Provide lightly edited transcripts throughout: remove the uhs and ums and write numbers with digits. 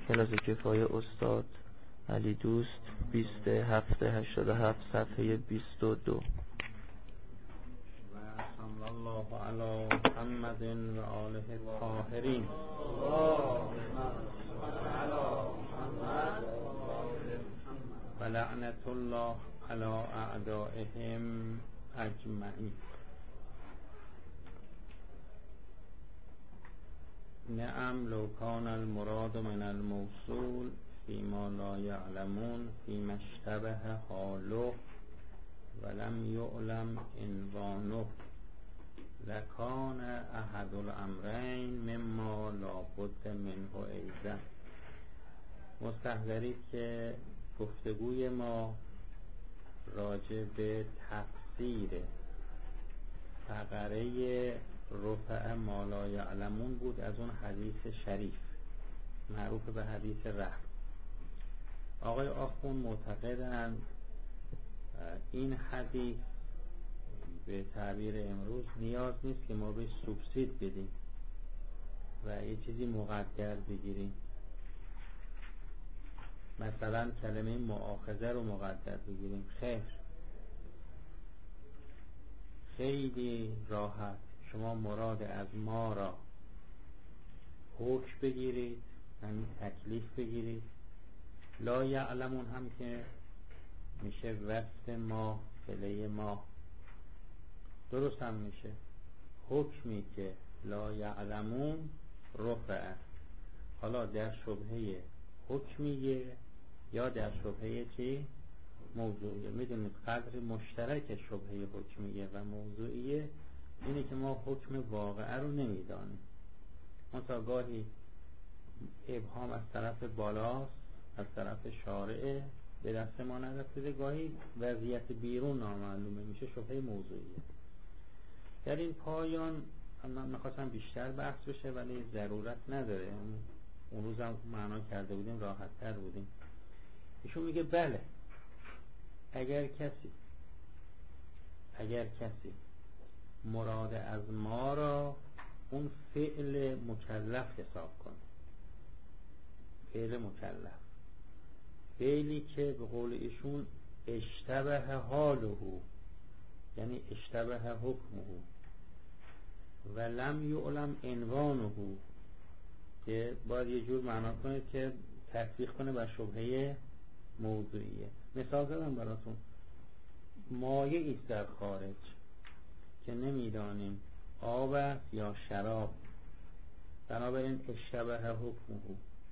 کلاس کفایه استاد علی دوست 2787 صفحه 22. و صلی الله علی محمد و آله الطاهرین و لعنت الله علی اعدائهم اجمعین. نعم لو كان المراد من الموصول فيما لا يعلمون فيما اشتبه حاله ولم يعلم عنوانه لكان احد الامرين مما لا بد منه ایضا. مستحضرید که گفتگوی ما راجع به تفسیر فقره رفع ما لا یعلمون بود از اون حدیث شریف معروف به حدیث رفع. آقای آخوند معتقدند این حدیث به تعبیر امروز نیاز نیست که ما به سوبسید بدیم و یه چیزی مقدر بگیریم، مثلا کلمه مؤاخذه رو مقدر بگیریم. خیلی راحت شما مراد از ما را حکم بگیرید، یعنی تکلیف بگیرید. لا یعلمون هم که میشه وصف ما فعله ما، درست هم میشه. حکمی که لا یعلمون رفعه، حالا در شبهه حکمیه یا در شبهه چی؟ موضوعیه. میدونید قدر مشترک شبهه حکمیه و موضوعیه اینه که ما حکم واقعه رو نمیدانیم. منتها گاهی ابهام از طرف بالاست، از طرف شارعه به دست ما نرسیده، گاهی وضعیت بیرون نامعلومه، میشه شبهه موضوعیه. در این پایان من میخواستم بیشتر بحث بشه ولی ضرورت نداره، اون روز هم معنا کرده بودیم راحت تر بودیم. ایشون میگه بله اگر کسی مراد از ما را اون فعل مکلف حساب کنه، فعل مکلف، فعلی که به قول ایشون اشتبه حاله، یعنی اشتبه حکمه و لم یعلم عنوانه، که باید یه جور معنا کنه که تطبیق کنه بر شبهه موضوعیه. مثال زدم براتون، مایه ایست در خارج که نمیدانیم آب است یا شراب، بنابراین اشتبه حکمه،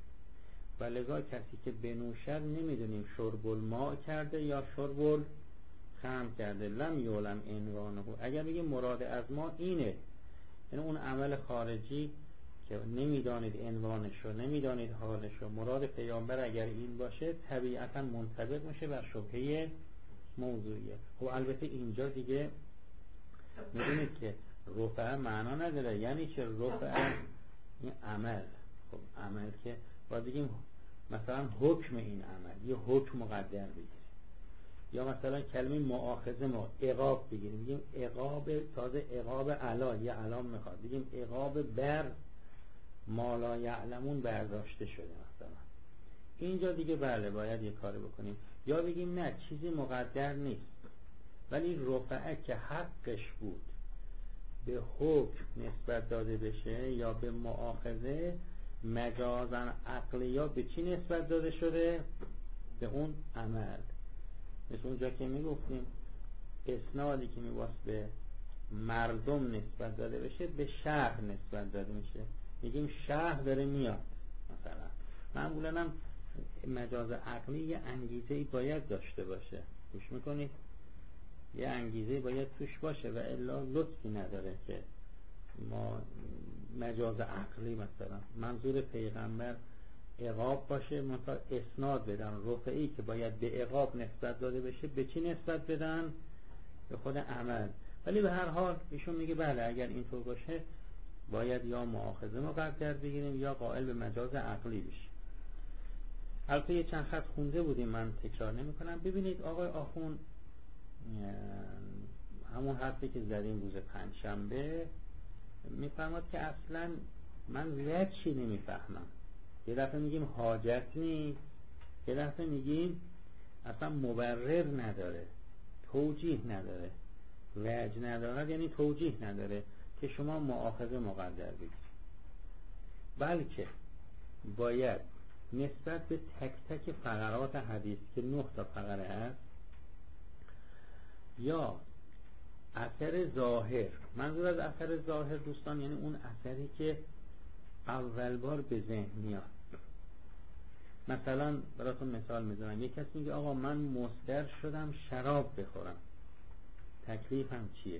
و لذا کسی که بنوشد نمیدونیم شرب الماء کرده یا شرب الخمر کرده. لم یعلم عنوانه، اگر بگیم مراد از ما اینه، یعنی اون عمل خارجی که نمیدانید عنوانشو، نمیدانید حالشو، مراد پیامبر اگر این باشه طبیعتا منطبق میشه بر شبهه موضوعیه. خب البته اینجا دیگه میدونید که رفع معنا نداره، یعنی چه رفع؟ این عمل. خب عمل که باید بگیم مثلا حکم این عمل، یه حکم مقدر بگیریم، یا مثلا کلمه مؤاخذه ما عقاب بگیریم، بگیم عقاب، تازه عقاب علا، یه علام میخواد بگیم عقاب بر ما لا یعلمون برداشته شده مثلا. اینجا دیگه بله باید یه کاری بکنیم، یا بگیم نه چیزی مقدر نیست ولی رفعه که حقش بود به حکم نسبت داده بشه یا به مؤاخذه مجازن عقلی، یا به چی نسبت داده شده؟ به اون عمل. مثل اونجا که میگفتیم اسنادی که میباست به مردم نسبت داده بشه به شهر نسبت داده میشه، میگیم شهر داره میاد مثلا. معمولا هم مجاز عقلی یه انگیزه‌ای باید داشته باشه، گوش میکنید؟ یه انگیزه باید توش باشه و الا لطفی نداره که ما مجاز عقلی مثلا منظور پیغمبر عقاب باشه، منتها اسناد بدن رفعی که باید به عقاب نسبت داده بشه به چی نسبت بدن؟ به خود عمل. ولی به هر حال ایشون میگه بله اگر اینطور باشه باید یا مؤاخذه مقدر بگیریم یا قائل به مجاز عقلی بشیم. البته یه چند خط خونده بودیم، من تکرار نمی کنم. ببینید آقای آخوند همون حرفی که زدیم روز پنجشنبه میفرماد که اصلا من وجهی نمیفهمم یه دفعه میگیم حاجت نیست، یه دفعه میگیم اصلا مبرر نداره، توجیه نداره. وجه نداره یعنی توجیه نداره که شما مؤاخذه مقدر بگیرید، بلکه باید نسبت به تک تک فقرات حدیث که 9 تا فقره هست یا اثر ظاهر، منظور از اثر ظاهر دوستان یعنی اون اثری که اول بار به ذهن میاد. مثلا براتون مثال میزنم، یک کسی میگه آقا من مضطر شدم شراب بخورم، تکلیفم چیه؟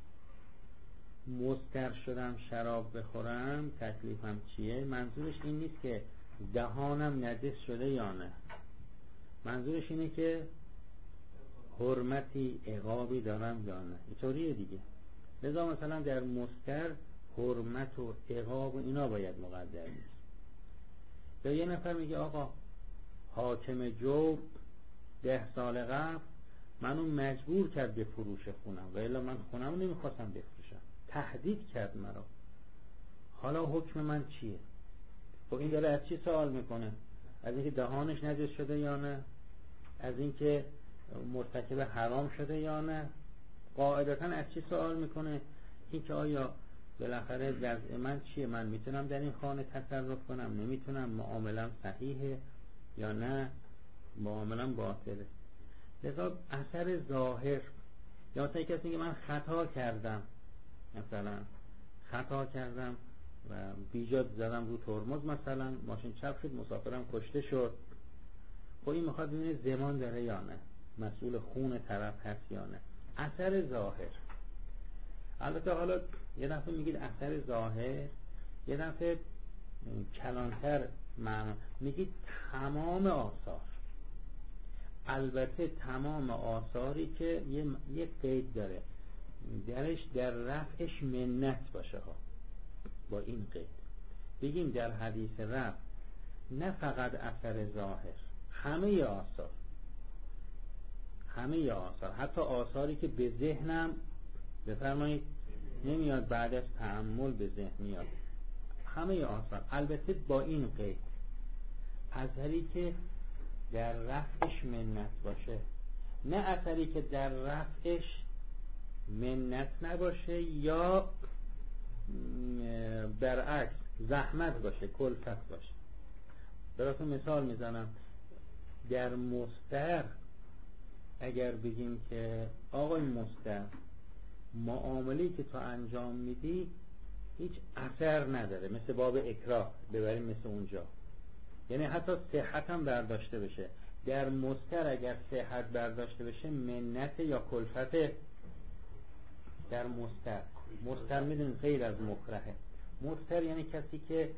مضطر شدم شراب بخورم تکلیفم چیه؟ منظورش این نیست که دهانم نجس شده یا نه، منظورش اینه که حرمتی عقابی دارم یا نه، اینطوریه دیگه. لذا مثلا در مضطر حرمت و عقاب و اینا باید مقدر نیست. یا یه نفر میگه آقا حاکم جور 10 سال قبل منو مجبور کرد به فروش خونم و الا من خونم رو نمیخواستم بفروشم، تهدید کرد مرا، حالا حکم من چیه؟ خب این داره از چی سوال میکنه؟ از اینکه دهانش نجس شده یا نه؟ از اینکه مرتکب حرام شده یا نه؟ قاعدتا از چی سوال میکنه؟ این که آیا بالاخره وضع من چیه؟ من میتونم در این خانه تصرف کنم؟ نمیتونم؟ معاملم صحیحه یا نه معاملم باطله؟ لذا اثر ظاهر، یا مثلا کسی میگه من خطا کردم، مثلا خطا کردم و بیجا زدم رو ترمز، مثلا ماشین چپ شد، مسافرم کشته شد. خب این میخواد ببینه زمان داره یا نه، مسئول خون طرف هست یا نه. اثر ظاهر. البته حالا یه دفعه میگید اثر ظاهر، یه دفعه کلانتر معنی میگید تمام آثار. البته تمام آثاری که یه قید داره درش در رفعش منت باشه ها، با این قید بگیم در حدیث رفع نه فقط اثر ظاهر، همه آثار حتی آثاری که به ذهنم بفرمایید نمیاد بعد از تأمل به ذهن میاد، همه آثار، البته با این قید اثری که در رفعش منت باشه، نه اثری که در رفعش منت نباشه یا برعکس زحمت باشه، کلفت باشه. براتون مثال میزنم، در مضطر اگر بگیم که آقای مضطر معامله‌ای که تو انجام میدی هیچ اثر نداره، مثل باب اکراه ببریم مثل اونجا، یعنی حتی صحت هم برداشته بشه. در مضطر اگر صحت برداشته بشه منت یا کلفت. در مضطر میدونید غیر از مکرهه. مضطر یعنی کسی که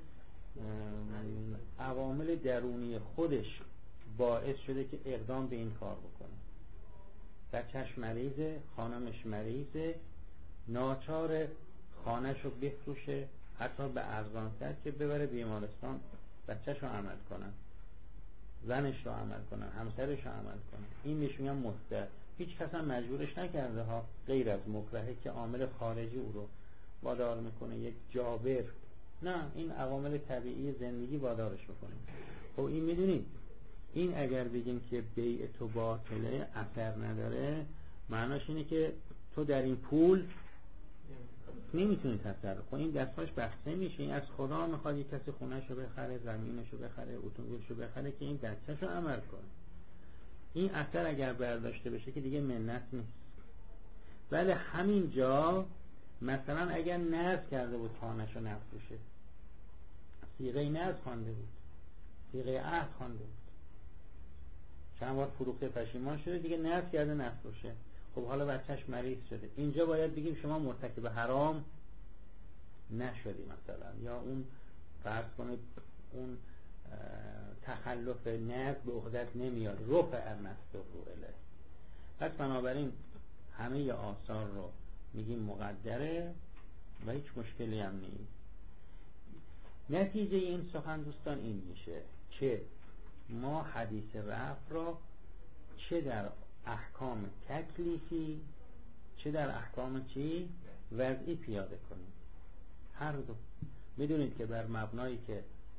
عوامل درونی خودش باعث شده که اقدام به این کار بکنه. بچهش مریضه، خانمش مریضه، ناچار خانهش رو بفروشه حتی به ارزانتر که ببره بیمارستان بچهش رو عمل کنن، زنش رو عمل کنن، همسرش رو عمل کنن. این میشونم مضطر. هیچ کس هم مجبورش نکرده ها، غیر از مکرهه که عامل خارجی او رو وادار میکنه، یک جابر، نه، این عوامل طبیعی زندگی وادارش میکنه. خب این میدونید این اگر بگیم که بیع تو باطله، اثر نداره، معناش اینه که تو در این پول نمیتونی تصرف کنی، این دستاش بسته میشه. این از خدا میخواد یک کسی خونهشو بخره، زمینشو بخره، اتومبیلشو بخره که این دستشو عمل کنه. این اثر اگر برداشته بشه که دیگه منت نیست. ولی همینجا مثلا اگر نذر کرده بود خانهشو نفروشه، صیغه نذر خوانده بود، صیغه عهد خوانده بود، چند بار فروخته پشیمان شده، دیگه نذر کرده نفروشه. خب حالا بچهش مریض شده، اینجا باید بگیم شما مرتکب حرام نشدی مثلا، یا اون فرض کنید اون تخلف نذر به عهدت نمیاد، رفع مستحق الیه. پس بنابراین همه آثار رو میگیم مقدره و هیچ مشکلی هم نیست. نتیجه این سخن دوستان این میشه که ما حدیث رفع را چه در احکام تکلیفی چه در احکام وضعی پیاده کنیم، هر دو. میدونید که بر مبنایی که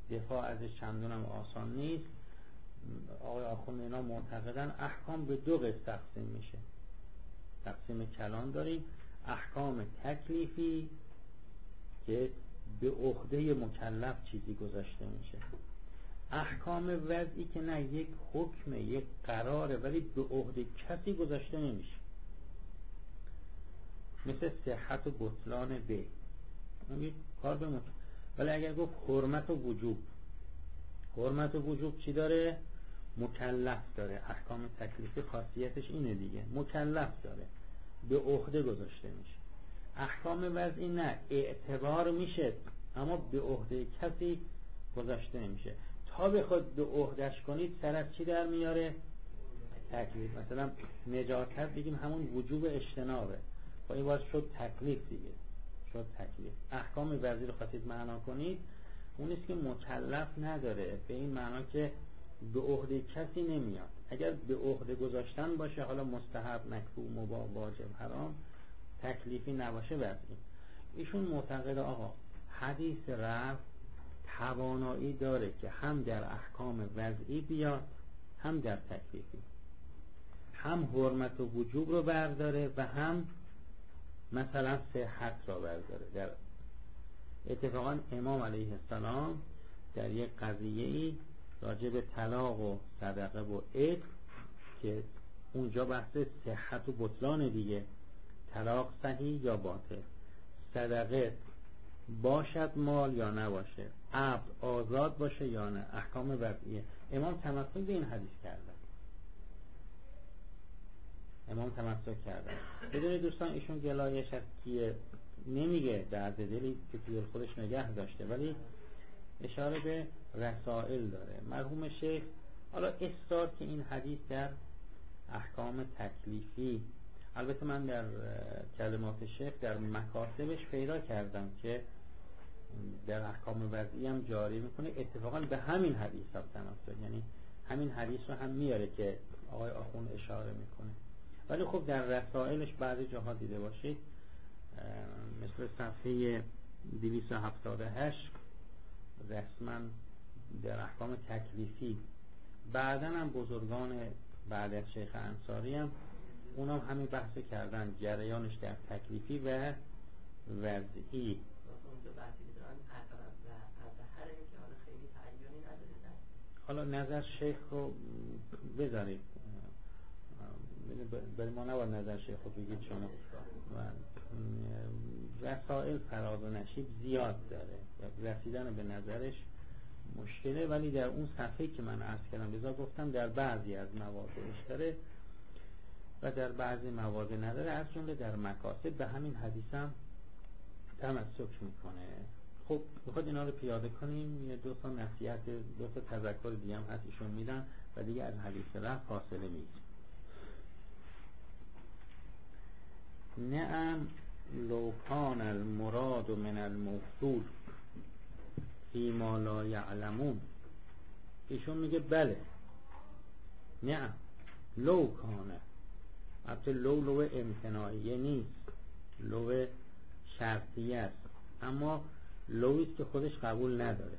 دفاع ازش چندان هم آسان نیست. آقای آخوند اینا معتقدن احکام به دو قسم تقسیم میشه. تقسیم کلان داریم، احکام تکلیفی که به عهده مکلف چیزی گذاشته میشه، احکام وضعی که نه یک حکم، یک قراره ولی به عهده کسی گذاشته نمیشه، مثل صحت و بطلان به اون یک کار به ولی اگر گفت حرمت و وجوب، حرمت و وجوب چی داره؟ مکلف داره. احکام تکلیفی خاصیتش اینه دیگه، مکلف داره، به عهده گذاشته میشه. احکام وضعی نه، اعتبار میشه اما به عهده کسی گذاشته نمیشه. تا بخواد به عهدهش کنید سر از چی در میاره؟ تکلیف. مثلا نجاست بگیم همون وجوب اجتنابه، با این واسه شد تکلیف دیگه، شد تکلیف. احکام وضعی رو خواستید معنا کنید، اون نیست که مکلف نداره، به این معنا که به عهده کسی نمیاد. اگر به عهده گذاشتن باشه، حالا مستحب، مکروه، مباح، واجب، حرام، تکلیفی نباشه وضعی. ایشون معتقد آقا حدیث رفع توانایی داره که هم در احکام وضعی بیاد هم در تکلیفی، هم حرمت و وجوب رو برداره و هم مثلا صحت رو برداره. در اتفاقا امام علیه السلام در یک قضیه‌ای راجع به طلاق و صدقه و عتق که اونجا بحث صحت و بطلان دیگه، طلاق صحیح یا باطل، صدقه باشد مال یا نباشه، عبد آزاد باشه یا نه، احکام وضعیه. امام تمسک به این حدیث کردن، امام تمسک کردن. بدونید دوستان ایشون گلایش از کیه نمیگه، درد دلی که توی خودش نگه داشته، ولی اشاره به رسائل داره. مرحوم شیخ حالا اصرار که این حدیث در احکام تکلیفی، البته من در کلمات شیخ در مکاتبش پیدا کردم که در احکام وضعی هم جاری میکنه، اتفاقا به همین حدیث هم تمسک، یعنی همین حدیث رو هم میاره که آقای آخوند اشاره میکنه. ولی خب در رسائلش بعضی جاها دیده باشید مثل صفحه 278 رسما در احکام تکلیفی، بعداً هم بزرگان بعد از شیخ انصاری هم اونا همین بحث کردن، جریانش در تکلیفی و وضعی. حالا نظر شیخ رو بذارید، برای ما نباید نظر شیخ رو بگید شما. رسائل فراز و نشیب زیاد داره، رسیدن به نظرش مشکله، ولی در اون صفحه که من عرض کردم بذار گفتم در بعضی از مواضعش داره و در بعضی مواضع نداره، از جمله در مکاسب به همین حدیث هم تمسک میکنه. خب بخواد اینا رو پیاده کنیم، یه دو تا نصیحت، دو تا تذکر دیگه هم هست ایشون میدن و دیگه از حدیث رفع فاصله میگیریم. نعم لو کان المراد من الموصول فیما لا یعلمون. ایشون میگه بله، نعم لو کانه، البته لو امتناعیه نیست، لو شرطیه است، اما لویست که خودش قبول نداره.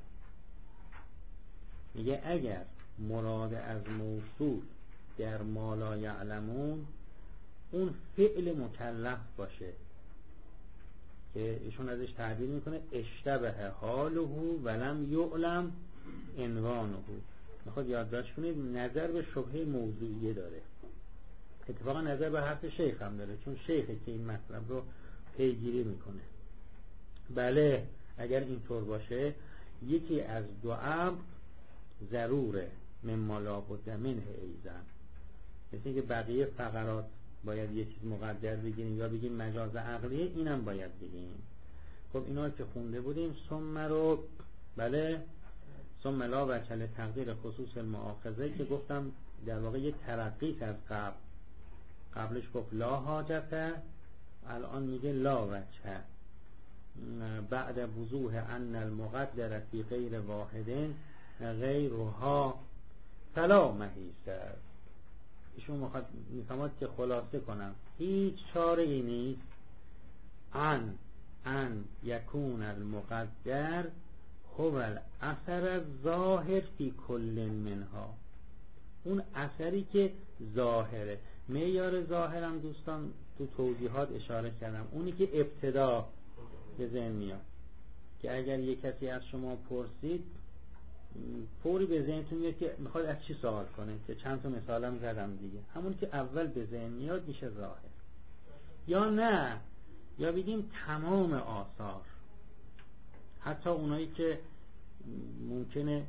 میگه اگر مراد از موصول در ما لا یعلمون اون فعل مکلف باشه که ایشون ازش تعبیر میکنه اشتبه حاله ولم یعلم عنوانه. میخواد یادداشت کنید نظر به شبهه موضوعیه داره، اتفاقا نظر به حرف شیخ هم داره، چون شیخه که این مطلب رو پیگیری میکنه. بله اگر اینطور باشه یکی از دو امر ضروره، مما لا بد منه ایزن، مثل اینکه بقیه فقرات باید یه چیز مقدر بگیریم یا بگیم مجاز عقلیه، اینم باید بگیم. خب اینا که خونده بودیم ثم رو، بله ثم لا وجه تقدیر خصوص المؤاخذه که گفتم در واقع یه ترقی از قبلش گفت لا حاجته، الان میگه لا وجه، بعد وضوح ان المقدر فی غیر واحد غیرها فلا محیصه. ایشون میخواد که خلاصه کنم هیچ چاره ای نیست ان یکون المقدر هو الاثر ظاهر فی کل منها، اون اثری که ظاهره. معیار ظاهرم دوستان تو توضیحات اشاره کردم، اونی که ابتدا به ذهن میاد، که اگر یک کسی از شما پرسید فوری به ذهنتون میاد که میخواد از چی سوال کنه، که چند تا مثالم زدم دیگه. همون که اول به ذهن میاد میشه ظاهر. یا نه، یا بگیم تمام آثار، حتی اونایی که ممکنه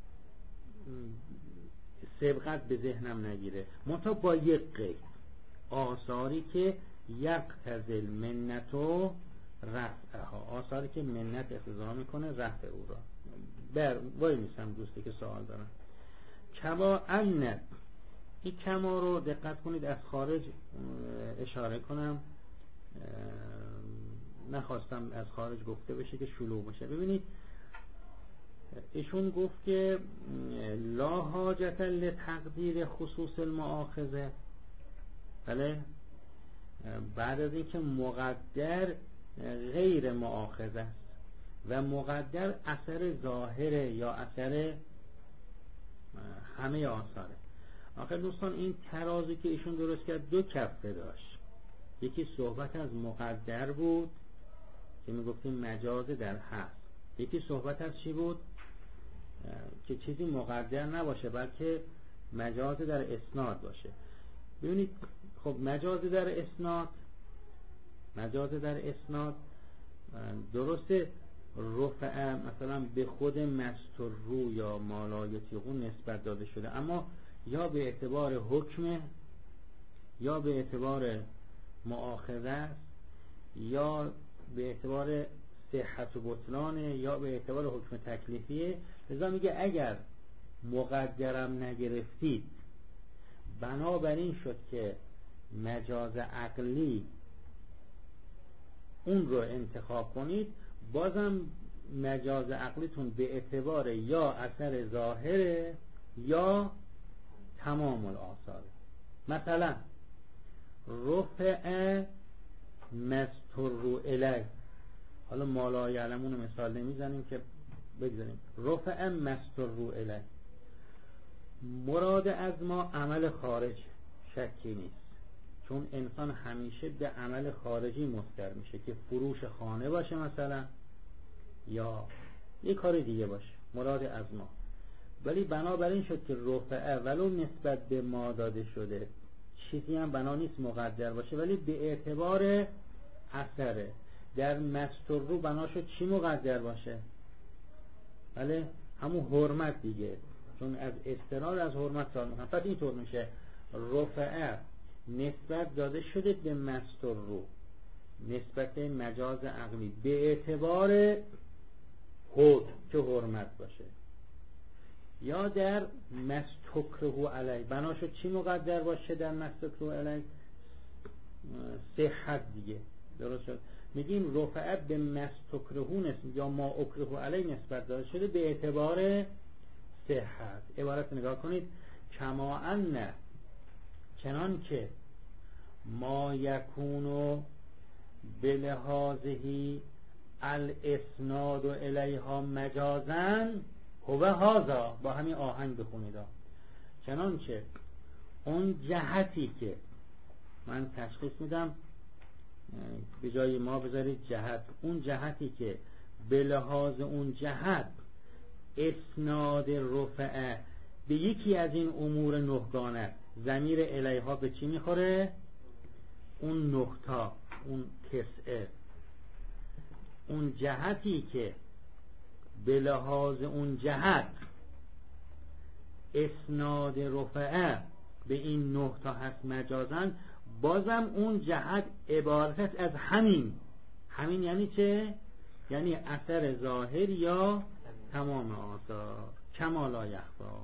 سبقت به ذهنم نگیره، منتها با یک قید، آثاری که یقتضی منت و رفعها، آثاری که منت اقتضا میکنه رفع او را. وای میسم دوستی که سوال دارن. کما ان، این کما رو دقت کنید از خارج اشاره کنم، نخواستم از خارج گفته بشه که شلوغ بشه. ببینید ایشون گفت که لا حاجت لتقدیر خصوص المؤاخذه، بله، بعد از اینکه مقدر غیر مؤاخذه است و مقدر اثر ظاهره یا اثر همه آثاره. آخر دوستان این ترازی که ایشون درست کرد دو کفه داشت، یکی صحبت از مقدر بود که میگفتیم مجاز در هست، یکی صحبت از چی بود که چیزی مقدر نباشه بلکه مجاز در اسناد باشه. ببینید خب مجاز در اسناد درسته رفع مثلا به خود مستر رو یا مالایتیقون نسبت داده شده، اما یا به اعتبار حکم یا به اعتبار مؤاخذه است یا به اعتبار صحت و بطلان یا به اعتبار حکم تکلیفیه. لذا میگه اگر مقدرم نگرفتید بنابراین شد که مجاز عقلی اون رو انتخاب کنید، بازم مجاز عقلیتون به اعتبار یا اثر ظاهره یا تمام الآثاره. مثلا رفع مستر الیه، حالا ما لا یعلمون مثال نمیزنیم که بگذاریم، رفع مستر الیه، مراد از ما عمل خارج، شکی نیست، چون انسان همیشه به عمل خارجی مفتر میشه که فروش خانه باشه مثلا یا یک کار دیگه باشه، مراد از ما. ولی بنابراین شد که رفع ولو نسبت به ما داده شده، چیزی هم بنا نیست مقدر باشه ولی به اعتبار اثره. در مستر رو بنا شد چی مقدر باشه؟ بله همون حرمت دیگه، چون از استناد از حرمت سال میکنم. پس اینطور میشه رفع نسبت داده شده به مستر رو، نسبت مجاز عقلی به اعتبار حد که حرمت باشه، یا در مستکره علی بنا شد چی مقدر باشه در مستکره علی؟ صحت دیگه، درست شد. میگیم رفع به مستکره یا ما اکره علی نسبت داده شده به اعتبار صحت. عبارت نگاه کنید، کما ان، چنان که ما یکونو بلحاظهی الاسناد الیها مجازن هو هذا، با همین آهنگ بخونید، چنان که اون جهتی که من تشخیص میدم به جای ما بذارید جهت، اون جهتی که به لحاظ اون جهت اسناد رفعه به یکی از این امور نهگانه، ضمیر الیها به چی میخوره؟ اون نقطه، اون تسعه، اون جهتی که به لحاظ اون جهت اسناد رفعه به این نقطه هست مجازن، بازم اون جهت عبارت است از همین یعنی چه؟ یعنی اثر ظاهر یا تمام آثار، کما لا یخفا.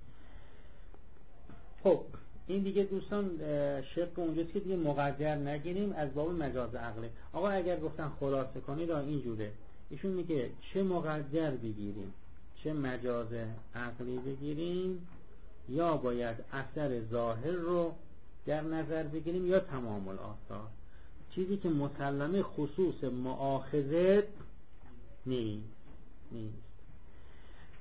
خب این دیگه دوستان شق اونجاست که دیگه مقدر نگیریم از باب مجاز عقلی. آقا اگر گفتن خلاصه کنید اینجوره، ایشون میگه چه مقدر بگیریم چه مجاز عقلی بگیریم، یا باید اثر ظاهر رو در نظر بگیریم یا تمام الآثار. چیزی که مسلمه خصوص مؤاخذه نیست.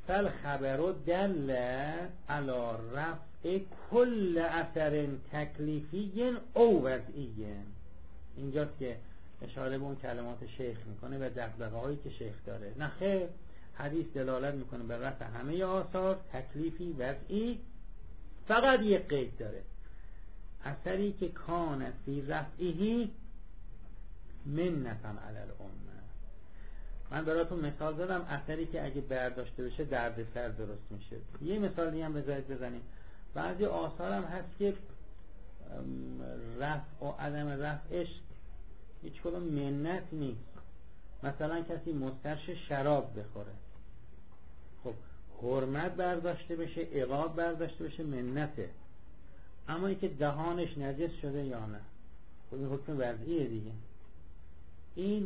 فالخبر دل علی رفع کل اثر تکلیفی او وضعی. اینجاست که اشاره به اون کلمات شیخ میکنه و دغدغه هایی که شیخ داره. نه خیر، حدیث دلالت میکنه به رفع همه آثار تکلیفی وضعی، فقط یک قید داره: اثری که کان فی رفعه منتا علی الامه. من براتون مثال زدم اثری که اگه برداشته بشه دردسر درست میشه. یه مثال دیگه هم بذارید بزنیم. بعضی آثار هم هست که رفع و عدم رفعش هیچ کدوم منت نیست. مثلا کسی مسترش شراب بخوره، خب حرمت برداشته بشه، عقاب برداشته بشه، منته. اما اینکه دهانش نجس شده یا نه، خب این حکم وضعیه دیگه. این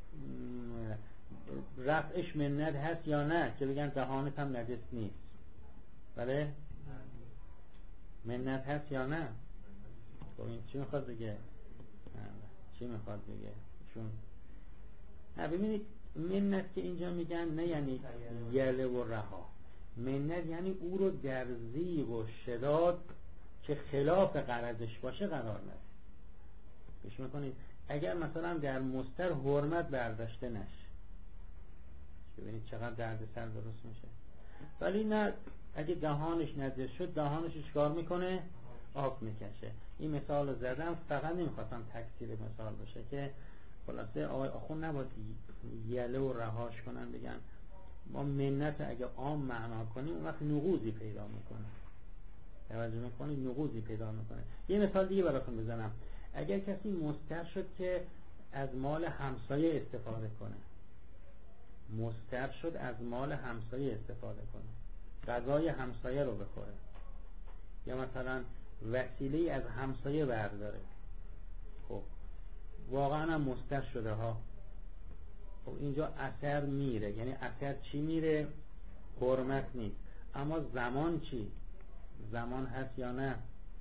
رفعش منت هست یا نه که بگن دهانت هم نجس نیست؟ بله؟ منت هست یا نه؟ خب این چی میخواد بگه؟ چی میخواد بگه؟ چون ببینید منت که اینجا میگن نه یعنی یله و رها. منت یعنی او رو در ضیق و شداد که خلاف غرضش باشه قرار نده. گوش میکنید؟ اگر مثلا در مستر حرمت برداشته نشه، ببینید چقدر دردسر درست میشه. ولی نه، اگه دهانش نجس شد، دهانش چیکار میکنه؟ آب میکشه. این مثال رو زدم فقط نمیخواستم تکثیر مثال بشه که خلاصه آقای آخون نباید یله و رهاش کنن بگن ما منت اگه عام معنا کنیم اون وقت نقوضی پیدا میکنه. توجه میکنید؟ نقوضی پیدا میکنه. یه مثال دیگه براتون بزنم. اگر کسی مستر شد که از مال همسایه استفاده کنه، مستر شد از مال همسایه استفاده کنه، غذای همسایه رو بخوره، یا مثلا وسیله از همسایه برداره، خب واقعا هم مستر شده ها. خب اینجا اثر میره. یعنی اثر چی میره؟ حرمت نیست. اما زمان چی؟ زمان هست یا نه؟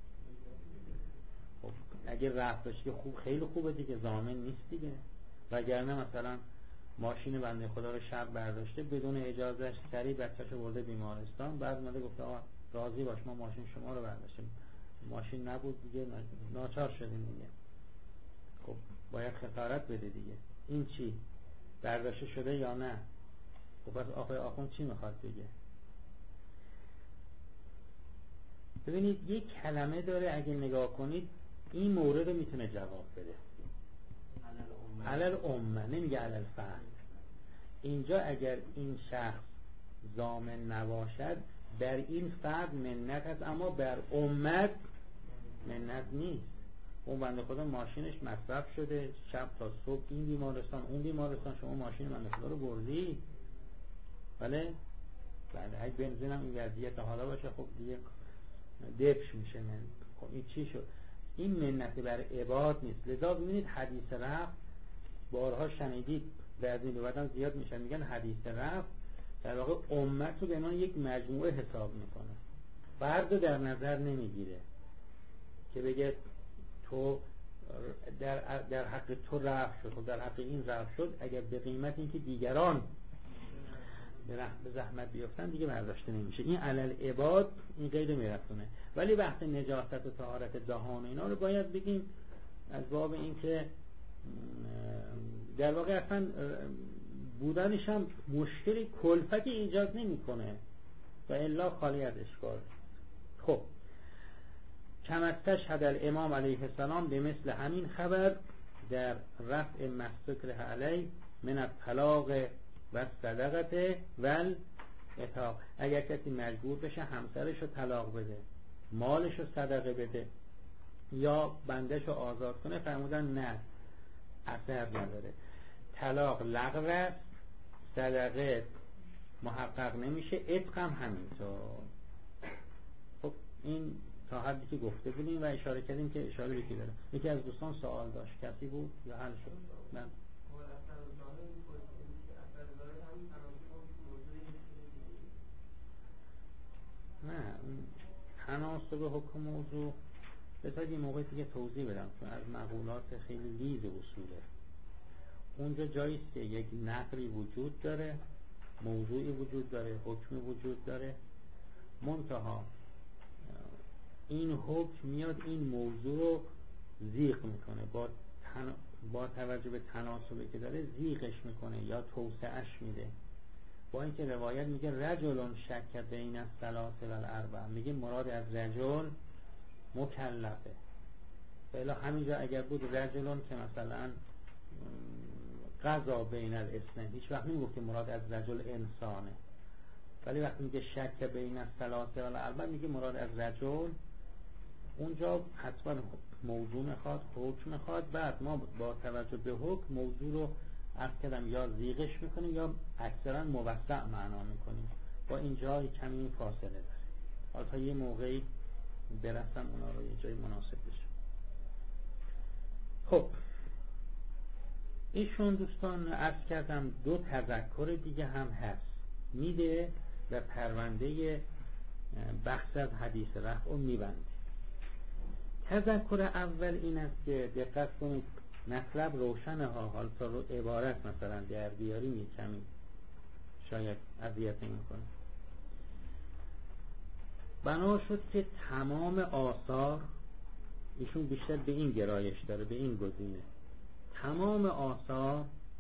خب اگه رفت باشه که خوب، خیلی خوبه دیگه، ضامن نیست دیگه. وگرنه مثلا ماشین بنده خدا رو شب برداشته بدون اجازهش، سریع بچه‌شو برده بیمارستان، بعد اومده گفته آقا راضی باش ما ماشین شما رو برداشتیم، ماشین نبود دیگه، ناچار شدیم دیگه. خب باید خسارت بده دیگه. این چی؟ برداشته شده یا نه؟ خب پس آقای آخوند چی میخواد بگه؟ ببینید یک کلمه داره اگه نگاه کنید این مورد رو میتونه جواب بده. علل امه، نمیگه علل فرد. اینجا اگر این شخص ضامن نباشد بر این فرد منت هست، اما بر امت منت نیست. اون بنده خدا ماشینش مصرف شده، شب تا صبح این بیمارستان اون بیمارستان، شما ماشین بنده خدا رو بردی. بله؟ بله، اگه بنزین هم این وضعیت حالا باشه خب دیگه دفش میشه. خب این چی شد؟ این منت بر عباد نیست. لذا ببینید حدیث رفع بارها شنیدید، بعد این بعدم زیاد میشن میگن حدیث رفع در واقع امت رو به عنوان یک مجموعه حساب میکنه، فرد رو در نظر نمیگیره که بگه تو در حق تو رفع شد، در حق این رفع شد، اگر به قیمت اینکه دیگران به زحمت بیفتن دیگه برداشته نمیشه. این علل عباد، این قید میرسونه. ولی بحث نجاست و طهارت دهان اینا رو باید بگیم از باب این که در واقع اصلا بودنش هم مشکلی کلفتی ایجاد نمیکنه و الا خالی از اشکال. خب کما استشهد الامام علیه السلام به مثل همین خبر در رفع مستکره علی من الطلاق و صدقه و العتاق. اگر کسی مجبور بشه همسرش رو طلاق بده، مالش رو صدقه بده یا بندش رو آزاد کنه، فرمودن نه، اثر نداره. طلاق لغو است، صدقه محقق نمیشه، عتق هم همینطور. خب این تا حدی که گفته بودیم و اشاره کردیم که اشاره به کی داره. یکی از دوستان سوال داشت، کسی بود یا حل شد؟ من نه، تناسب حکم موضوع بذارید یه موقع دیگه توضیح بدم، چون از مقولات خیلی لیز اصوله. اونجا جاییست که یک نقلی وجود داره موضوعی وجود داره، حکمی وجود داره، منتها این حکم میاد این موضوع رو زیغ میکنه، با توجه به تناسبی که داره زیغش میکنه یا توسعهش میده. با اینکه روایت میگه رجل شک بین الثلاثه و الاربعه، میگه مراد از رجل مکلفه. فعلا همینجا اگر بود رجلون که مثلا قضا بین الاثنین، هیچ وقت نمیگفت مراد از رجل انسانه، ولی وقتی میگه شک بین الثلاثه و الاربعه میگه مراد از رجل، اونجا حتما موضوع میخواد، حکم میخواد. بعد ما با توجه به حکم موضوع رو عرض کردم یا زیغش میکنیم یا اکثرا موسع معنا میکنیم. با اینجا کمی فاصله داره. حالا تا یه موقعی برسم اونا رو یه جای مناسب بشه. خب ایشون دوستان عرض کردم دو تذکر دیگه هم هست میده و پرونده بحث از حدیث رفع رو میبنده. تذکر اول این است که دقت کنید مطلب روشنه ها، حال تا رو عبارت مثلا در بیاری کمی شاید اذیت نمی‌کنه. بنا شد که تمام آثار، ایشون بیشتر به این گرایش داره، به این گزینه، تمام آثار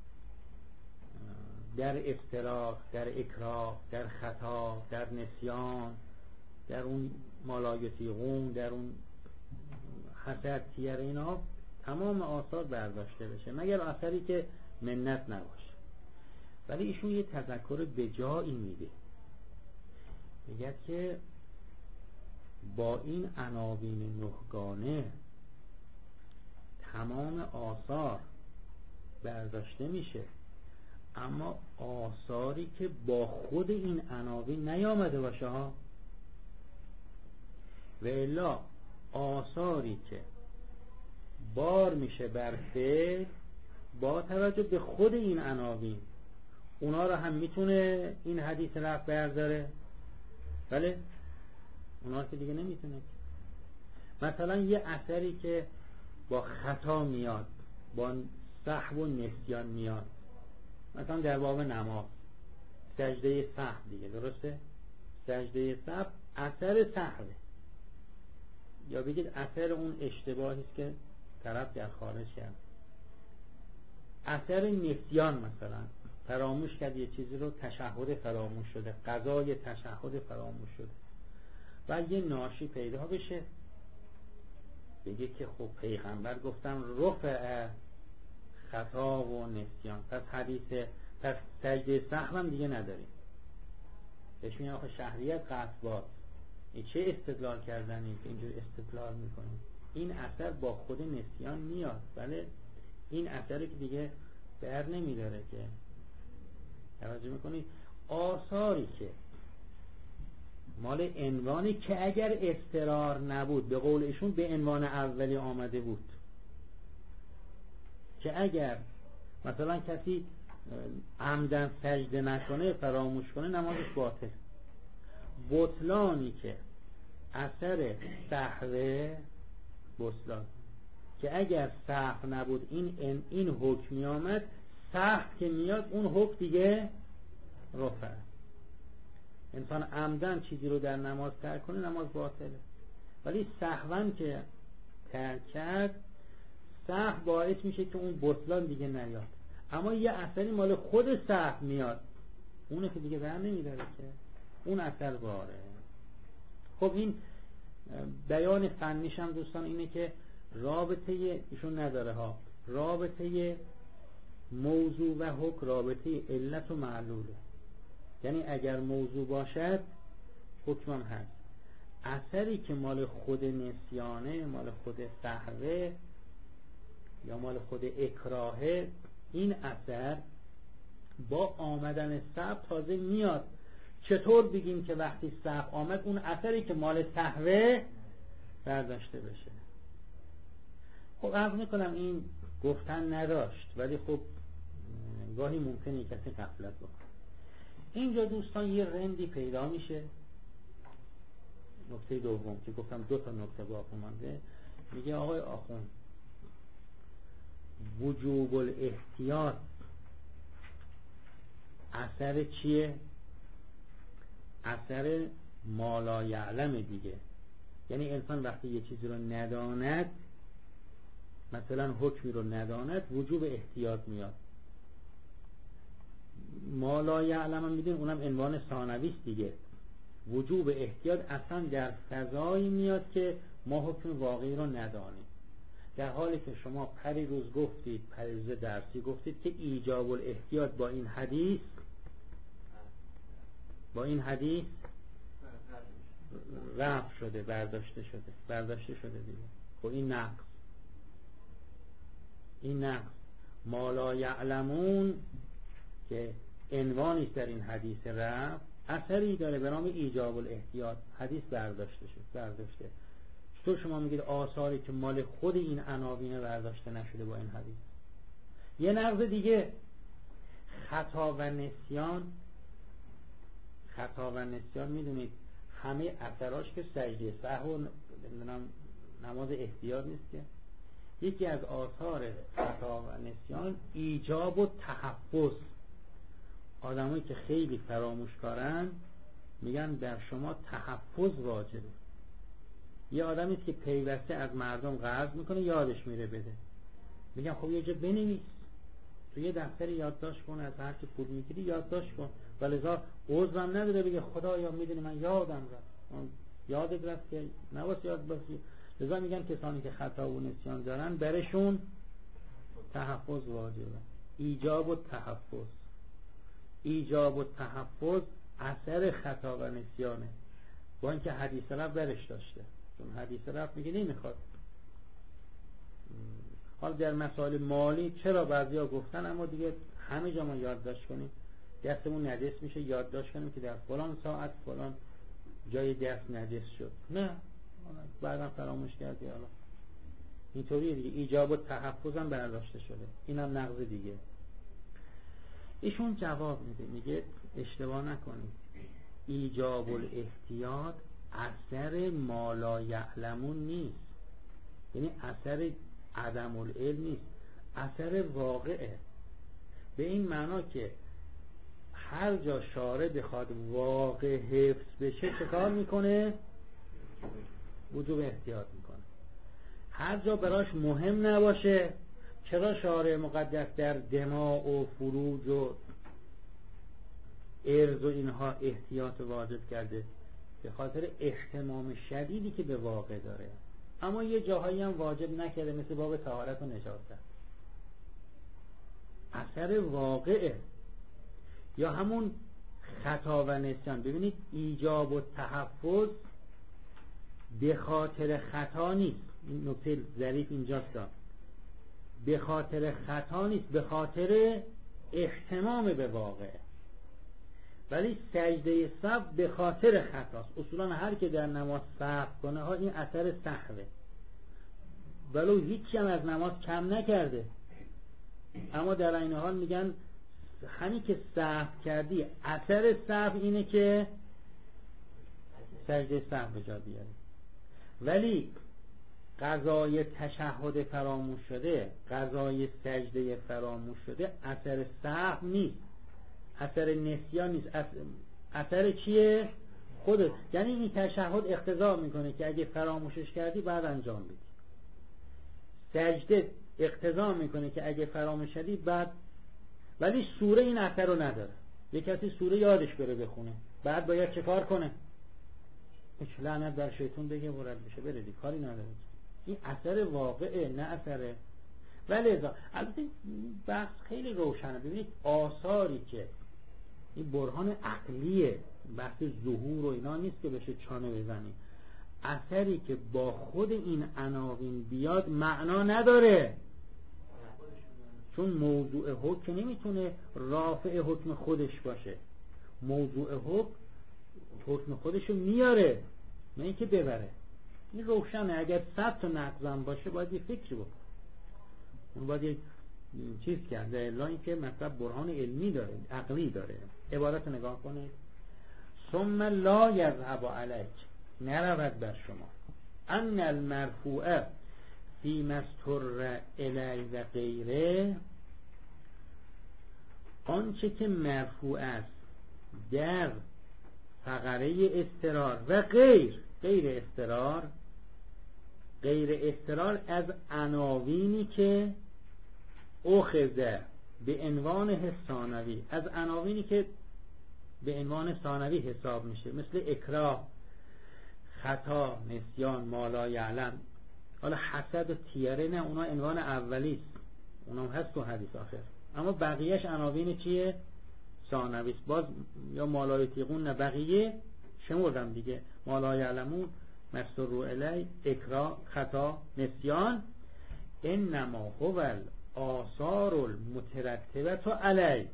در افتراق، در اکراه، در خطا، در نسیان، در اون مالایتیقون، در اون حسد، تیر، اینا تمام آثار برداشته بشه مگر اثری که منت نباشه. ولی ایشون یه تذکر به جایی میده، میگه که با این عناوین نهگانه تمام آثار برداشته میشه، اما آثاری که با خود این عناوین نیامده باشه ها، و الا آثاری که بار میشه بر فعل با توجه به خود این عناوین، اونا رو هم میتونه این حدیث رفع برداره، بله اونا که دیگه نمیتونه. مثلا یه اثری که با خطا میاد، با سهو و نسیان میاد، مثلا در باب نماز سجده سهو دیگه، درسته؟ سجده سهو اثر سهوه، یا بگید اثر اون اشتباهی است که طرف در خارج کرد. اثر نسیان مثلا فراموش کرد یه چیزی رو، تشهد فراموش شده، قضای تشهد فراموش شده و یه ناشی پیدا بشه، بگه که خب پیغمبر گفتم رفع خطا و نسیان، پس سجده سهو هم دیگه نداریم. بهش میگن آخه شهریت قصبات، این چه استدلال کردنی که اینجور استدلال میکنیم؟ این اثر با خود نسیان میاد، بله این اثری که دیگه بر نمیداره که. توجه میکنید آثاری که مال عنوانی که اگر اضطرار نبود، به قول ایشون به عنوان اولی آمده بود، که اگر مثلا کسی عمدن سجده نکنه، فراموش کنه، نمازش باطل. بطلانی که اثر سهوه بطلان، که اگر سهو نبود این حکم می آمد، سهو که میاد اون حکم دیگه رفع. انسان عمدن چیزی رو در نماز ترک کنه، نماز باطله. ولی سهون که ترک کرد، سهو باعث میشه که اون بطلان دیگه نیاد. اما یه اثری مال خود سهو میاد، اونه که دیگه بر نمیداره که اون اثر باره. خب این بیان فنیش هم دوستان اینه که رابطه ایشون نداره ها، رابطه موضوع و حکم رابطه علت و معلوله. یعنی اگر موضوع باشد حکمم هست. اثری که مال خود نسیانه، مال خود سهوه یا مال خود اکراهه، این اثر با آمدن سهو تازه میاد. چطور بگیم که وقتی سهو آمد اون اثری که مال سهوه برداشته بشه؟ خب عرض میکنم این گفتن نداشت، ولی خب گاهی ممکنه کسی غفلت بکنه. اینجا دوستان یه رندی پیدا میشه. نکته دوم که گفتم دو تا نکته باقی مونده، میگه آقای آخوند وجوب الاحتیاط اثر چیه؟ اثر ما لا یعلم دیگه. یعنی انسان وقتی یه چیزی رو نداند، مثلا حکمی رو نداند، وجوب احتیاط میاد. ما لا یعلم هم میدین اونم عنوان ثانوی است دیگه. وجوب احتیاط اصلا در فضایی میاد که ما حکم واقعی رو ندانیم. در حالی که شما پریروز گفتید، پریروز درسی گفتید که ایجاب الاحتیاط با این حدیث رفع شده، برداشته شده دیگه. خب این نقص ما لا یعلمون که عنوانی در این حدیث رفع اثری داره به نام ایجاب الاحتیاط. حدیث برداشته. چطور شما میگید آثاری که مال خود این عناوین برداشته نشده با این حدیث؟ یه نقض دیگه، خطا و نسیان میدونید همه اثراش که سجده سهو و نماز احتیاط نیست که یکی از آثار خطا و نسیان ایجاب و تحفظ. آدمایی که خیلی فراموشکارن میگن در شما تحفظ واجبه. یه آدمی است که پیوسته از مردم قرض میکنه، یادش میره بده، میگن خب یه جا بنویس، تو یه دفتر یادداشت کن، از هر کی پول میگیری یادداشت کن. ولذا عذرم نداره بگه خدایا میدونی من یادم رفت. یادت رفت که نباید یاد باشه. لذا میگن کسانی که خطا و نسیان دارن برشون تحفظ واجبه. ایجاب و تحفظ اثر خطا و نسیانه، با اینکه حدیث رفت برش داشته. چون حدیث رفت میگه نمیخواد. حالا در مسائل مالی چرا بعضیا گفتن اما دیگه همه جا ما یادداشت کنیم، دستمون نجس میشه، یادداشت کنیم که در فلان ساعت فلان جای دست نجس شد. نه بعدم فراموش کردی. حالا اینطوریه دیگه. ایجاب و تحفظ هم برداشته شده. اینم نقض دیگه. ایشون جواب میده، میگه اشتباه نکنید، ایجاب الاحتیاط اثر ما لا یعلمون نیست، یعنی اثر عدم العلم نیست، اثر واقعه. به این معنا که هر جا شارع بخواد واقع حفظ بشه چه کار میکنه؟ وجوب احتیاط میکنه. هر جا براش مهم نباشه، چرا شارع مقدس در دماء و فروج و ارز و اینها احتیاط واجب کرده؟ به خاطر اهتمام شدیدی که به واقع داره. اما یه جاهایی هم واجب نکرده، مثل باب طهارت و نجاست. اثر واقعه. یا همون خطا و نسیان. ببینید ایجاب و تحفظ به خاطر خطا نیست. این نکته ظریف اینجاست. به خاطر خطا نیست، به خاطر اهتمام به واقع. ولی سجده سهو به خاطر خطاست. اصولا هر که در نماز سهو کنه ها این اثر سهوه، ولو هیچی هم از نماز کم نکرده. اما در این حال میگن همین که سهو کردی، اثر سهو اینه که سجده سهو به جا بیاری. ولی قضای تشهد فراموش شده، قضای سجده فراموش شده، اثر سهو نیست، اثر نسیان نیست. اثر چیه؟ خودت. یعنی این تشهد اقتضا میکنه که اگه فراموشش کردی بعد انجام بدی. سجده اقتضا میکنه که اگه فراموش کردی بعد. ولی سوره این اثر رو نداره. یه کسی سوره یادش بره بخونه، بعد باید چه کار کنه؟ هیچ لعنت بر شیطان بگه ورد بشه بره دی، کاری نداره. این اثر واقعه، نه اثره. ولی البته بحث خیلی روشنه. ببینید آثاری که این برهان عقلیه، بحث ظهور و اینا نیست که بشه چانه بزنیم. اثری که با خود این عناوین بیاد معنا نداره، چون موضوع حکم نمیتونه رافع حکم خودش باشه. موضوع حکم خودشو میاره، نه اینکه ببره. این روشنه. اگر 100 تا نقضم باشه باید یه فکری بکن، اون باید یه چیز کرده، الا اینکه مطلب برهان علمی داره، عقلی داره. عبارت نگاه کنید. ثم لا یذهب علیک، نرود بر شما، ان المرفوع فی مستر الی و غیره، آنچه که مرفوع است در فقره اضطرار و غیر اضطرار از عناوینی که اخذ به عنوان ثانوی، از عناوینی که به عنوان ثانوی حساب میشه، مثل اکراه، خطا، نسیان، ما لا یعلم. حالا حسد و تیره نه، اونا عنوان اولیست، اونا هست تو حدیث آخر، اما بقیهش عناوین چیه؟ ثانویست. باز یا ما لا یطیقون، نه بقیه شمردم دیگه، ما لا یعلمون، مسرور الی، اکراه، خطا، نسیان. انما هو آثار المترتبه علی،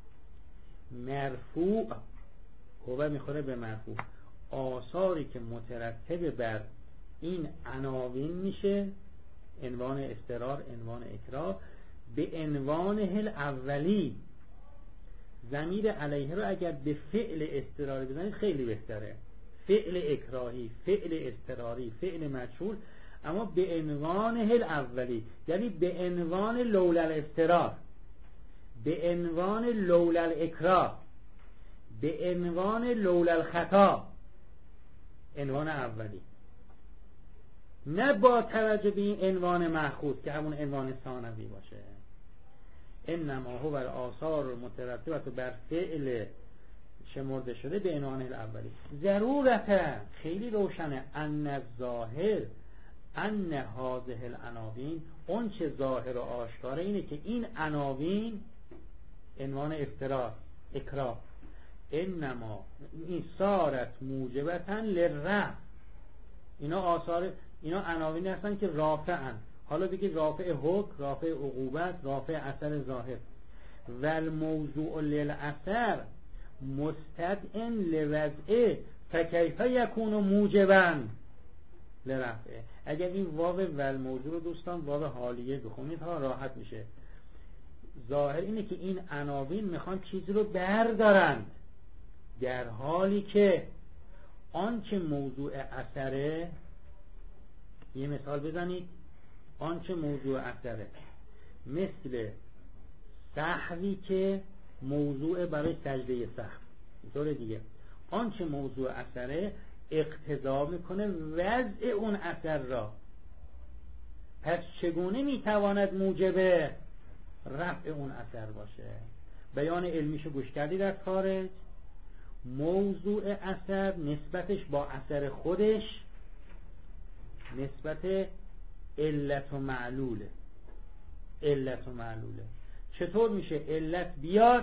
مرفوع، هو میخوره به مرفوع، آثاری که مترتب بر این عناوین میشه، عنوان اضطرار، عنوان اکراه، به عنوان اولی. ضمیر علیه رو اگر به فعل اضطراری بزنید خیلی بهتره، فعل اکراهی، فعل اضطراری، فعل مجهول، اما به عنوان اولی، یعنی به عنوان لولا الاضطرار، به عنوان لولا الاکراه، به عنوان لولا الخطا، عنوان اولی، نه با توجه به این عنوان مأخوذ که همون عنوان ثانوی باشه. انما هو آثار مترتبه بر فعل شمرده شده به عنوان الاولی. ضرورتا، خیلی روشنه، ان الظاهر ان هذه العناوین، اون چه ظاهر و آشکاره اینه که این عناوین، عنوان افتراء، اکراه، انما این صارت موجبتا للرفع، اینا آثار، اینا عناوین هستن که رافعن. حالا بگید رافع حکم، رافع عقوبت، رافع اثر ظاهر. و الموضوع للاثر مستدعن لوضعه فکیف یکون موجبا لرفعه. اگر این واو و الموضوع رو دوستان واو حالیه بخونید ها راحت میشه. ظاهر اینه که این عناوین میخوان چیزی رو بردارند، در حالی که آنچه موضوع اثره، یه مثال بزنید، آنچه موضوع اثره مثل سهوی که موضوع برای سجده سهو، اینطور دیگه آنچه موضوع اثره اقتضا میکنه وضع اون اثر را. پس چگونه میتواند موجب رفع اون اثر باشه؟ بیان علمیشو گوش کردید از خارج. موضوع اثر نسبتش با اثر خودش نسبت علت و معلوله. علت و معلوله. چطور میشه علت بیاد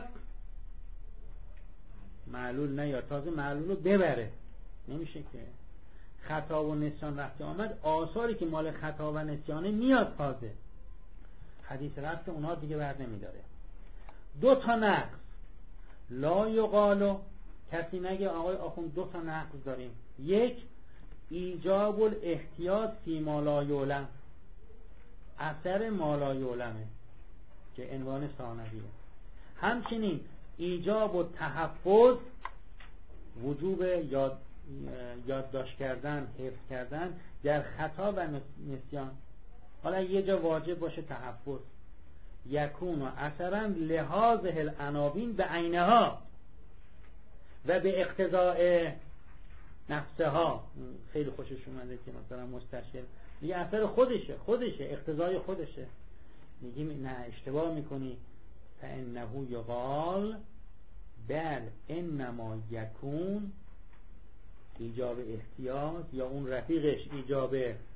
معلول نیاد؟ تازه معلول رو ببره، نمیشه که. خطا و نسیان رفت آمد، آثاری که مال خطا و نسیانه میاد تازه، حدیث رفت اونها دیگه بر نمیداره. دو تا نقص لا یقالو، کسی نگه آقای آخوند دو تا نقص داریم. یک، ایجاب الاحتیاط فی ما لا یعلم، اثر ما لا یعلمه که عنوان ثانویه. همچنین ایجاب و تحفظ، وجوب یادداشت کردن، حفظ کردن در خطا و نسیان. حالا یه جا واجب باشه تحفظ، یکون و اثرا لحاظه العناوین به عینها و به اقتضاء نفسها. خیلی خوشش اومده که مثلا مستشکل میگه اثر خودشه اقتضای خودشه. میگیم نه، اشتباه میکنی. فانه یقال بل انما یکون ایجاب احتیاط یا اون رفیقش ایجاب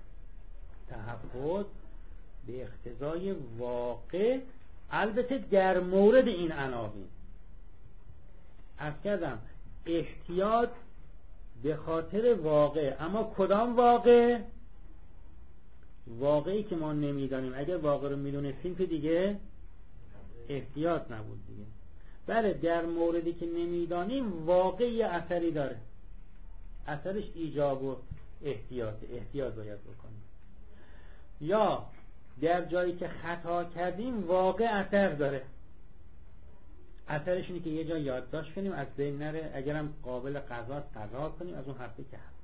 تحفظ به اقتضای واقع، البته در مورد این عناوین. از کردم احتیاط به خاطر واقع، اما کدام واقع؟ واقعی که ما نمیدانیم. اگر واقع رو میدونستیم که دیگه احتیاط نبود دیگه. بله، در موردی که نمیدانیم واقعی اثری داره، اثرش ایجاب و احتیاط باید بکنیم. یا در جایی که خطا کردیم واقع اثر داره، اثرش اینه که یه جا یادداشت کنیم از بین نره، اگرم قابل قضا کنیم از اون حرفی که هست.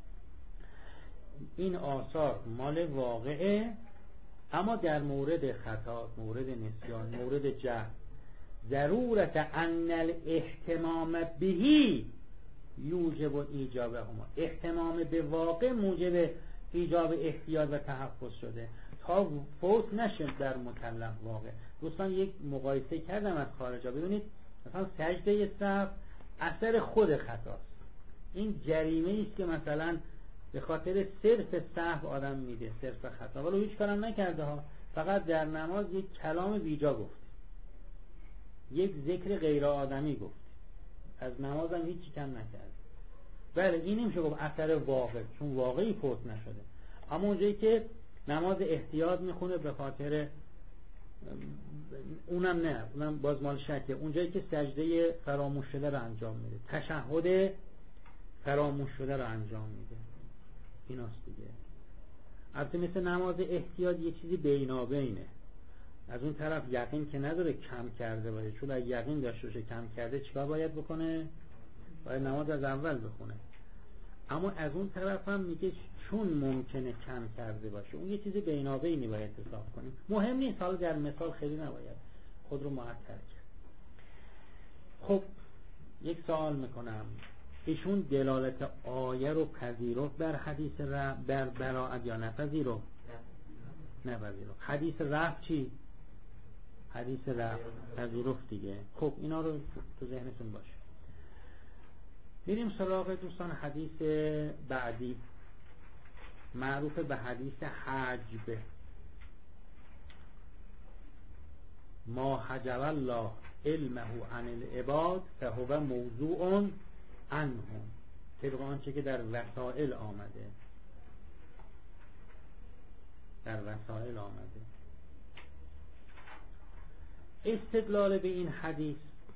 این آثار مال واقعه، اما در مورد خطا، مورد نسیان، مورد جهل، ضرورت ان الاهتمام بهی یوجب ایجابهما، اهتمام به واقع موجب ایجاب احتیاط و تحفظ شده تا فوت نشه در مکلف واقع. دوستان یک مقایسه کردم از خارجا، ببینید مثلا سجده سهو اثر خود خطاست، این جریمه است که مثلا به خاطر صرف سهو آدم میده، صرف خطا، ولی هیچ کارم نکرده ها، فقط در نماز یک کلام بیجا گفت، یک ذکر غیر آدمی گفت، از نمازم هیچی کم نکرد. بله این نمیشه گفت اثر واقع، چون واقعی فوت نشده. اما اونجایی که نماز احتیاط میخونه به خاطر اونم باز مال شکه، اونجایی که سجده فراموش شده رو انجام میده، تشهد فراموش شده رو انجام میده، ایناست دیگه. البته مثل نماز احتیاط یه چیزی بینابینه، از اون طرف یقین که نداره کم کرده باشه، چون اگه یقین داشته باشه کم کرده چیکار باید بکنه؟ باید نماز از اول بخونه. اما از اون طرف هم میگه چون ممکنه کم کرده باشه، اون یه چیزی بینابینی باید حساب کنیم. مهم نیست، حالا در مثال خیلی نباید خود رو معطل کرد. خب یک سوال میکنم، ایشون دلالت آیه رو پذیرفت بر حدیث بر براءت یا نپذیرفت؟ نپذیرفت. حدیث رفع چی؟ حدیث رفع پذیرفت دیگه. خب اینا رو تو ذهنتون باشه. میریم سراغ دوستان حدیث بعدی، معروف به حدیث حجب. ما حجب الله علمه عن العباد فهو موضوع عنهم، طبق آنچه که در وسائل آمده، در وسائل آمده. استدلال به این حدیث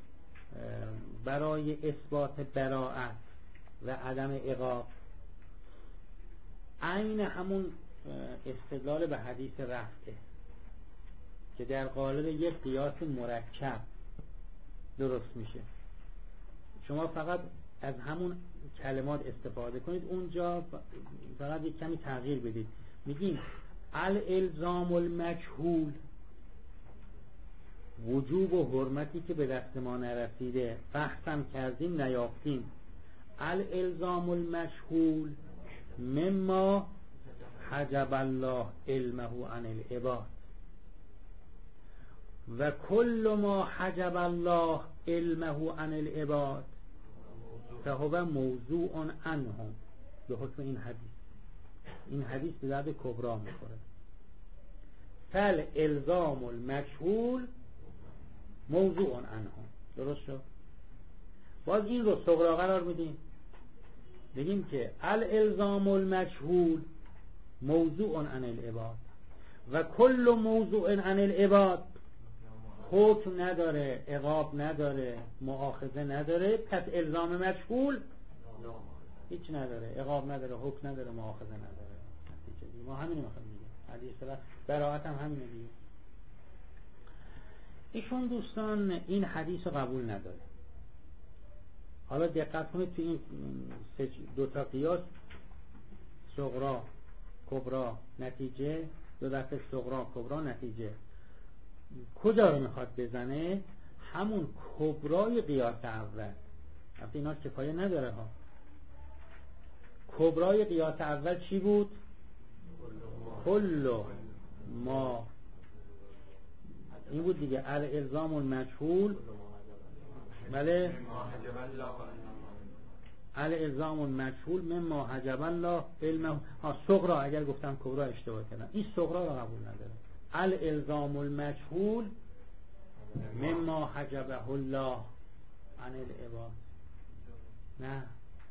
برای اثبات براءت و عدم عقاب عین همون استدلال به حدیث رفعه که در قالب یک قیاس مرکب درست میشه. شما فقط از همون کلمات استفاده کنید، اونجا فقط یک کمی تغییر بدید. میگیم الالزام المجهول، وجوب و حرمتی که به دست ما نرسیده، فحصم کردیم نیافتیم. الالزام المجهول مما حجب الله علمه عن العباد و کل ما حجب الله علمه عن العباد فهو موضوع عنهم. به حکم این حدیث، این حدیث به درد کبرا میخوره. فل الزام المجهول موضوع عنهم. درست شد؟ باز این رو صغرا قرار میدیم، بگیم که الالزام المجهول موضوع عن العباد و کل موضوع عن العباد، حکم نداره، عقاب نداره، مؤاخذه نداره، پس الزام مجهول هیچ نداره، عقاب نداره، حکم نداره، مؤاخذه نداره. ما همین میخوایم بگیم، حدیث براءت هم همینه دیگه. ایشون دوستان این حدیث رو قبول نداره. حالا دقت کنید تو این دو تا قیاس، صغرا کبرا نتیجه، دو دسته صغرا کبرا نتیجه، کجا رو میخواد بزنه؟ همون کبرای قیاس اول. البته اینا کفایه نداره ها. کبرای قیاس اول چی بود؟ کل ما، این بود دیگه، الالزام المجهول. بله، الالزام المجهول مما حجب الله علمه. صغرا، اگر گفتم کبرا اشتباه کردم، این صغرا رو قبول نداره. الالزام المجهول مما حجبه الله عن العباد. نه،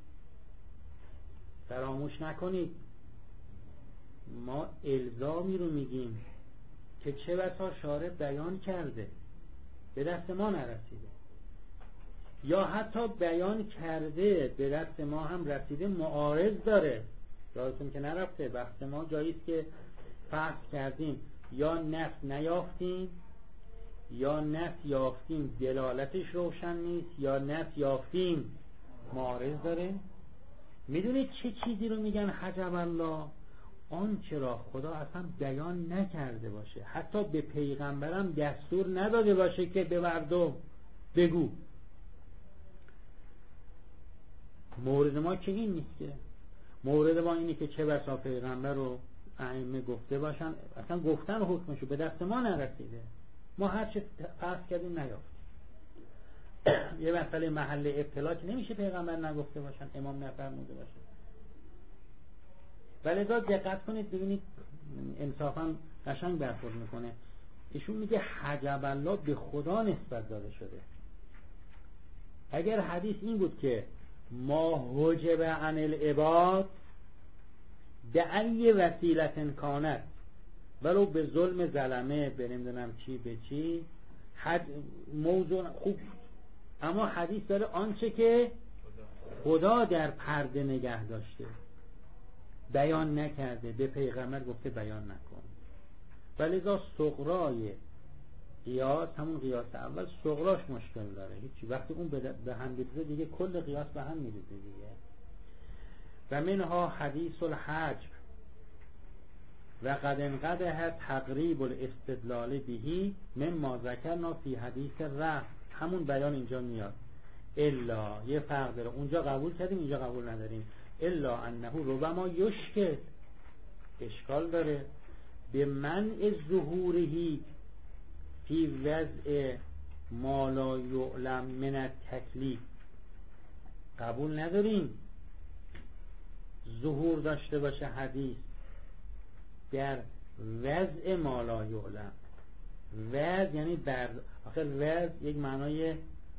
فراموش نکنید ما الزامی رو میگیم که چه بسا شارع بیان کرده به دست ما نرسیده، یا حتی بیان کرده به دست ما هم رسیده، معارض داره، یادتون که نرفته بحث ما جاییست که فحص کردیم یا نفس نیافتیم یا نفس یافتیم دلالتش روشن نیست، یا نفس یافتیم معارض داره. میدونید چه چیزی رو میگن حجب الله؟ آنچه را خدا اصلا بیان نکرده باشه، حتی به پیغمبرم دستور نداده باشه که به مردم بگو. مورد ما که این نیست، که مورد ما اینه که چه بسا پیغمبر و ائمه گفته باشن، اصلا گفتن حکمشو به دست ما نرسیده، ما هر چه فرض کردیم نیافتیم. یه مسئله محل ابتلا که نمیشه پیغمبر نگفته باشن، امام نفرموده باشن. ولی دقت کنید ببینید انصافا قشنگ برخورد میکنه. ایشون میگه حجب الله به خدا نسبت داده شده. اگر حدیث این بود که ما حجب عن العباد به ای وسیلت کانت ولو به ظلم ظلمه به نمیدونم چی به چی، موضوع خوب، اما حدیث داره آنچه که خدا در پرده نگه داشته بیان نکرده، به پیغمبر گفته بیان نکن. ولذا صغرای قیاس، همون قیاس اول، صغراش مشکل داره، هیچی. وقتی اون به هم بریزه دیگه کل قیاس به هم میریزه دیگه. و منها حدیث الحجب و قد انقدح تقریب الاستدلال بهی مما ذکرنا فی حدیث رفع. همون بیان اینجا میاد، الا یه فرق داره، اونجا قبول کردیم اینجا قبول نداریم. الا انه ربما یشکل، اشکال داره، به منع ظهورهی فی وضع ما لا یعلم من التکلیف. قبول نداریم ظهور داشته باشه حدیث در وضع ما لا یعلم. وضع یعنی آخر وضع یک معنای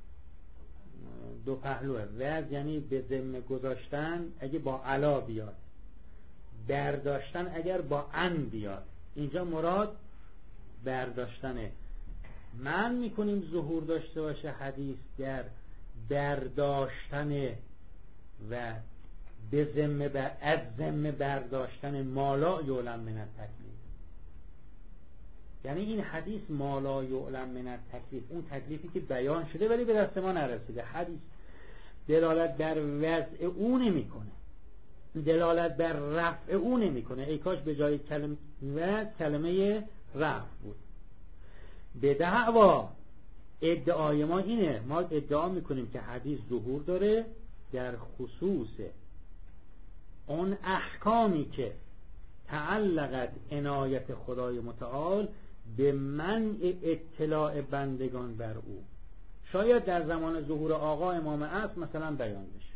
دو پهلوه. وضع یعنی به ذمه گذاشتن اگه با علا بیاد، برداشتن اگر با ان بیاد. اینجا مراد برداشتنه. من میکنیم ظهور داشته باشه حدیث در برداشتن و به ذمه از ذمه برداشتن مالا یعلم من التکلیف. یعنی این حدیث مالا یعلم من التکلیف، اون تکلیفی که بیان شده ولی به دست ما نرسیده، حدیث دلالت بر وضع او نمیکنه، دلالت بر رفع او نمیکنه. ای کاش به جای کلمه رفع بود. به دعوا، ادعای ما اینه، ما ادعا میکنیم که حدیث ظهور داره در خصوص اون احکامی که تعلقت عنایت خدای متعال به منع اطلاع بندگان بر او. شاید در زمان ظهور آقا امام عصر مثلا بیان بشه،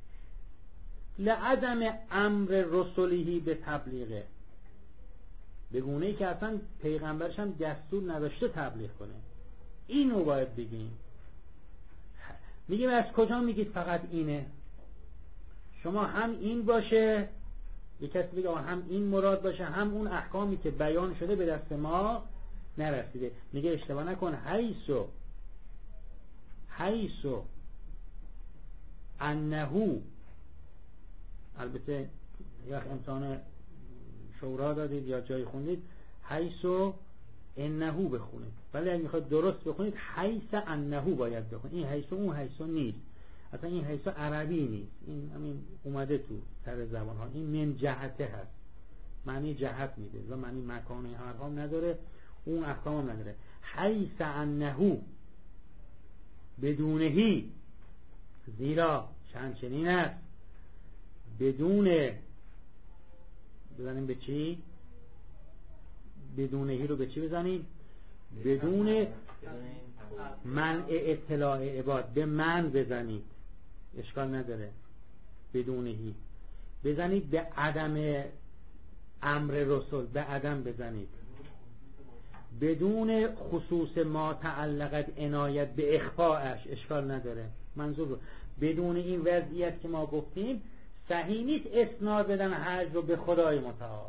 لعدم امر رسولی به تبلیغه، به گونه‌ای که اصلا پیغمبرش هم دستور نداشته تبلیغ کنه. اینو باید بگیم. میگیم از کجا میگید فقط اینه؟ شما هم این باشه، یک کسی بگه هم این مراد باشه، هم اون احکامی که بیان شده به دست ما نرسیده. میگه اشتباه نکن، حیثو انهو، البته یا امتحان شورا دادید یا جای خوندید حیثو انهو بخونید، ولی اگه میخواید درست بخونید حیث انهو باید بخونید. این حیثو اون حیثو نیست، اصلا این حیثو عربی نیست، این همین اومده تو سر زبان ها، این من جهته هست، معنی جهت میده و معنی مکان هم نداره، اون احکام هم نداره. حیث انهو بدونهی، زیرا چنین است، بدون بزنیم به چی؟ بدونهی رو به چی بزنیم؟ بدون منع اطلاع عباد، به من بزنید اشکال نداره، بدونهی بزنید، به عدم امر رسول به عدم بزنید، بدون خصوص ما تعلقت عنایت به اخفاءش اشکال نداره. منظور بدون این وضعیت که ما گفتیم صحیح نیست اسناد بدن حج رو به خدای متعال.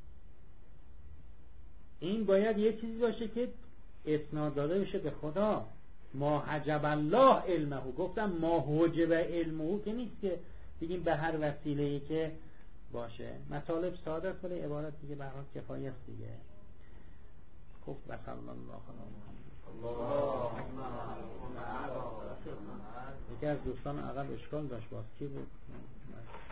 این باید یه چیزی باشه که اسناد داده بشه به خدا. ما حجب الله علمه، گفتم ما حجب علمه که نیست که بگیم به هر وسیله‌ای که باشه. مطالب ساده است ولی عبارت دیگه به هر حال کفایت دیگه. خب بسم الله یکی از دوستان عقب اشکال داشت، باز کی بود؟